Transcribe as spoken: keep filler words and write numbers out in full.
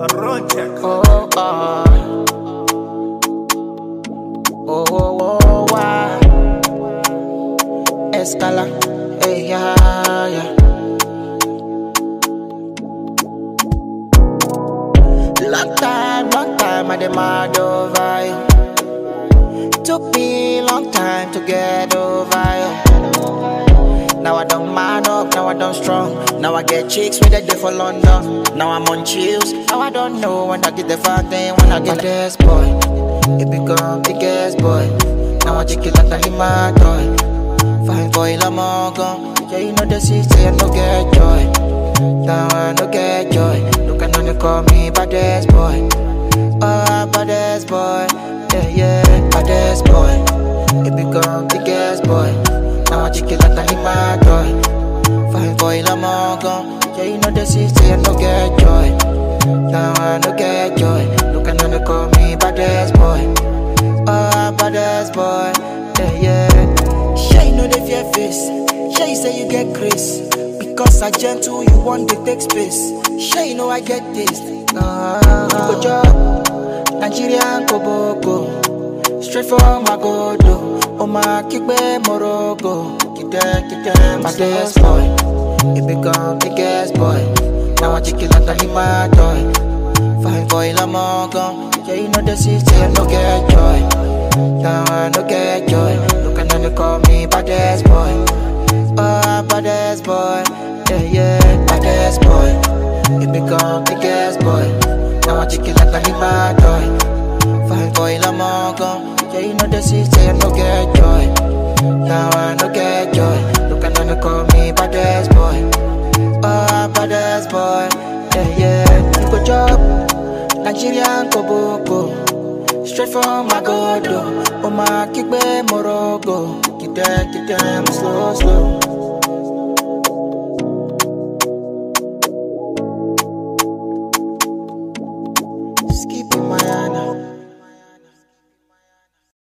Oh, oh, oh, oh, oh, why? Escala, hey, yeah, yeah. Long time, long time, I demand over you. Took me long time to get over you. Now I don't man up, now I don't strong. Now I get chicks with a day for London. Now I'm on chills, now I don't know when I get the fuck then when I get this boy. It become biggest boy. Now I take it like a my toy. Fine boy, I'm all gone. Yeah, you know the city, I no get joy. Now I no get joy. Look at they call me baddest boy. Oh, baddest boy. Yeah, yeah, baddest boy. It become biggest boy. Now I take it like a my toy. Fine boy, I'm all gone. Yeah, you know the city, I no get joy. Now I no get joy. Look at they call me baddest boy. Oh, baddest boy. Yeah, yeah. Sure, you know the fear face. Sure, you say you get grace. Because I gentle, you want to take space. Sure, you know I get this. Uh, go job, Nigerian Koboko. Straight from my godo. Oh my, kick me Morogo. Keep them, keep them, my best boy. It become biggest boy. Now I take it like a my toy. Fine boy, I'm all gone. Yeah, you know the city, I no get joy. Now I no get joy. Look at they call me baddest boy. Oh, baddest boy. Yeah, yeah, baddest boy. It become biggest boy. Now I take it like a my toy. Fine boy, I'm all gone. Yeah, you know the city, I no get joy. Now I no get joy. Look at they call me baddest boy. Oh, baddest boy. Yeah, yeah. You go job, Nigerian Koboko. Straight from my godo. Oh my, kick me Morogo. Keep them, keep them slow, slow.